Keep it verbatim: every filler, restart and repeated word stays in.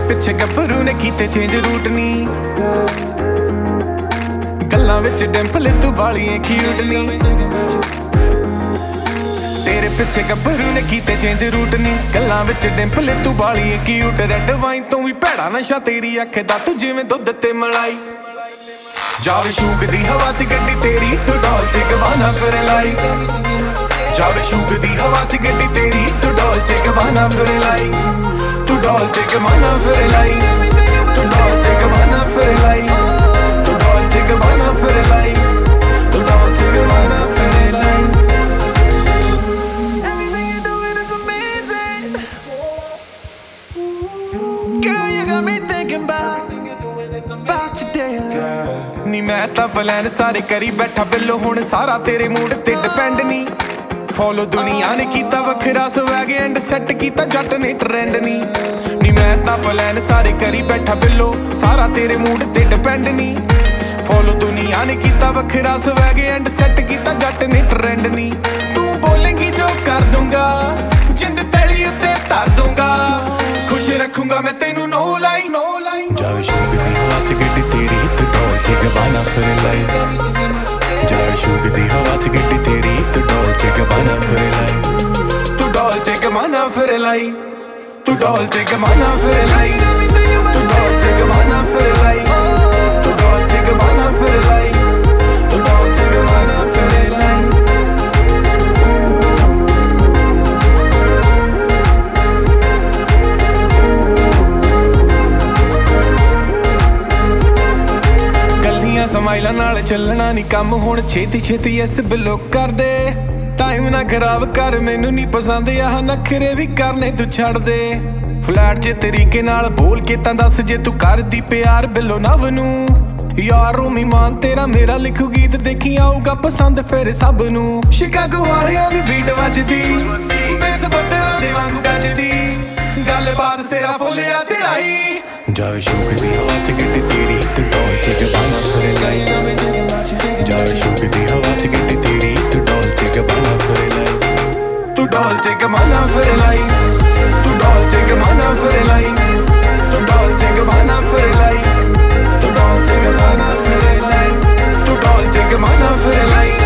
ਪਿੱਛੇ ਗੱਭਰੂ ਨੇ ਕੀਤੇ ਚੇਂਜ ਰੂਟ ਨੀ, ਗੱਲਾਂ ਵਿੱਚ ਡਿੰਪਲ ਤੂੰ ਵਾਲੀਏ ਕਿਊਟ ਨੀ। ਤੇਰੇ ਪਿੱਛੇ ਗੱਭਰੂ ਨੇ ਕੀਤੇ ਚੇਂਜ ਰੂਟ ਨੀ, ਗੱਲਾਂ ਵਿੱਚ ਡਿੰਪਲ ਤੂੰ ਵਾਲੀਏ ਕਿਊਟ। ਰੈੱਡ ਵਾਈਨ ਤੋਂ ਵੀ ਭੈੜਾ ਨਸ਼ਾ ਤੇਰੀ ਅੱਖ ਦਾ, ਤੂੰ ਜਿਵੇਂ ਦੁੱਧ ਤੇ ਮਲਾਈ। ਜਾਵੇ ਸ਼ੂਕ ਦੀ ਹਵਾ ਚ ਗੱਡੀ ਤੇਰੀ, ਤੂੰ ਡੋਲ ਚ ਗਵਾਨਾ ਫਿਰ ਲਾਈ। ਜਾਵੇ ਸ਼ੂਕ ਦੀ ਹਵਾ ਚ ਗੱਡੀ ਤੇਰੀ, ਤੂੰ ਡੋਲ ਚ ਗਵਾਨਾ ਫਿਰ ਲਾਈ। ਤੂੰ ਡੋਲ ਚ ਗਵਾਨਾ ਫਿਰ ਲਾਈ, ਤੂੰ ਡੋਲ ਚ ਗਵਾਨਾ ਫਿਰ ਲਾਈ, ਤੂੰ ਡੋਲ ਚ ਗਵਾਨਾ ਫਿਰ ਲਾਈ, ਤੂੰ ਡੋਲ ਚ ਗਵਾਨਾ ਫਿਰ ਲਾਈ। Girl, you got me thinking about about you daily. ਨੀ ਮੈਂ ਤਾਂ ਪਲਾਨ ਸਾਰੇ ਕਰੀ ਬੈਠਾ ਬਿੱਲੋ, ਹੁਣ ਸਾਰਾ ਤੇਰੇ ਮੂਡ ਤੇ ਡਿਪੈਂਡ ਨੀ। ਫੋਲੋ ਦੁਨੀਆ ਨੇ ਕੀਤਾ ਵੱਖਰਾ ਸਵੈਗ, ਐਂਡ ਸੈੱਟ ਕੀਤਾ ਜੱਟ ਨੇ ਟ੍ਰੈਂਡ ਨੀ। ਨੀ ਮੈਂ ਤਾਂ ਪਲਾਨ ਸਾਰੇ ਕਰੀ ਬੈਠਾ ਬਿੱਲੋ, ਸਾਰਾ ਤੇਰੇ ਮੂਡ ਤੇ ਡਿਪੈਂਡ ਨੀ। ਫੋਲੋ ਦੁਨੀਆ ਨੇ ਕੀਤਾ ਵੱਖਰਾ ਸਵੈਗ, ਐਂਡ ਸੈੱਟ ਕੀਤਾ ਜੱਟ ਨੇ ਟ੍ਰੈਂਡ ਨੀ। ਤੂੰ ਬੋਲੇਂਗੀ ਜੋ ਕਰ ਦੂੰਗਾ, ਜਿੰਦ ਤਲੀ ਉੱਤੇ ਧਰ ਦੂੰਗਾ, ਖੁਸ਼ ਰੱਖੂੰਗਾ ਮੈਂ ਤੈਨੂੰ ਨੋ ਲਾਈ ਨੋ ਲਾਈ। ਜਾਵੇ ਸ਼ੂਕ ਦੀ ਹਵਾ ਚ ਗੱਡੀ ਤੇਰੀ, ਤੂੰ ਡੋਲ ਚ ਗਵਾਨਾ ਫਿਰ ਲਾਈ। ਜਾਵੇ ਸ਼ੂਕ ਦੀ ਹਵਾ ਚ ਗੱਡੀ ਤੇਰੀ, ਤੂੰ ਡੋਲ ਚ ਗਵਾਨਾ ਫਿਰ ਲਾਈ। ਤੂੰ ਡੋਲ ਚ ਗਵਾਨਾ ਫਿਰ ਲਾਈ, ਤੂੰ ਡੋਲ ਚ ਗਵਾਨਾ ਫਿਰ ਲਾਈ, ਤੂੰ ਡੋਲ ਚ ਗਵਾਨਾ ਫਿਰ ਲਾਈ, ਤੂੰ ਡੋਲ ਚ ਗਵਾਨਾ ਫਿਰ ਲਾਈ, ਤੂੰ ਡੋਲ ਚ ਗਵਾਨਾ ਫਿਰ ਲਾਈ। ਸਮਾਈਲਾਂ ਨਾਲ ਚੱਲਣਾ ਨੀ ਕੰਮ, ਹੁਣ ਛੇਤੀ ਛੇਤੀ ਇਸ ਬਿਲੋ ਕਰਦੇ। ਟਾਈਮ ਨਾ ਖਰਾਬ ਕਰ, ਮੈਨੂੰ ਨੀ ਪਸੰਦ ਆਹ ਨਖਰੇ ਵੀ ਕਰਨੇ ਤੂੰ ਛੱਡ ਦੇ। ਫਲੈਟ ਚ ਤਰੀਕੇ ਨਾਲ ਬੋਲ ਕੇ ਤਾਂ ਦੱਸ, ਜੇ ਤੂੰ ਕਰਦੀ ਪਿਆਰ ਬਿੱਲੋ ਨਵ ਨੂੰ। ਯਾਰ ਰੂਮੀ ਮਾਨ ਤੇਰਾ ਮੇਰਾ ਲਿਖੂ ਗੀਤ, ਦੇਖੀ ਆਊਗਾ ਪਸੰਦ ਫਿਰ ਸਭ ਨੂੰ। ਸ਼ਿਕਾਗੋ ਵਾਲਿਆਂ ਦੀ ਬੀਟ ਵੱਜਦੀ, ਬੇਸ ਬੱਟਲਾਂ ਦੇ ਵਾਂਗੂ ਗੱਜਦੀ, ਗੱਲਬਾਤ ਸਿਰਾ ਫੁੱਲਿਆ ਚੜਾਈ। ਜਾਵੇ ਸ਼ੂਕ ਦੀ ਹਵਾ ਚ ਗੱਡੀ ਤੇਰੀ, ਤੂੰ ਡੋਲ ਚ ਗਵਾਨਾ ਫਿਰ ਲਾਈ। ਜਾਵੇ ਸ਼ੂਕ ਦੀ ਹਵਾ ਚ ਗੱਡੀ ਤੇਰੀ, ਤੂੰ ਡੋਲ ਚ ਗਵਾਨਾ ਫਿਰ ਲਾਈ। ਤੂੰ ਡੋਲ ਚ ਗਵਾਨਾ ਫਿਰ ਲਾਈ, ਤੂੰ ਡੋਲ ਚ ਗਵਾਨਾ ਫਿਰ ਲਾਈ, ਤੂੰ ਡੋਲ ਚ ਗਵਾਨਾ ਫਿਰ ਲਾਈ, ਤੂੰ ਡੋਲ ਚ ਗਵਾਨਾ ਫਿਰ ਲਾਈ, ਤੂੰ ਡੋਲ ਚ ਗਵਾਨਾ ਫਿਰ ਲਾਈ।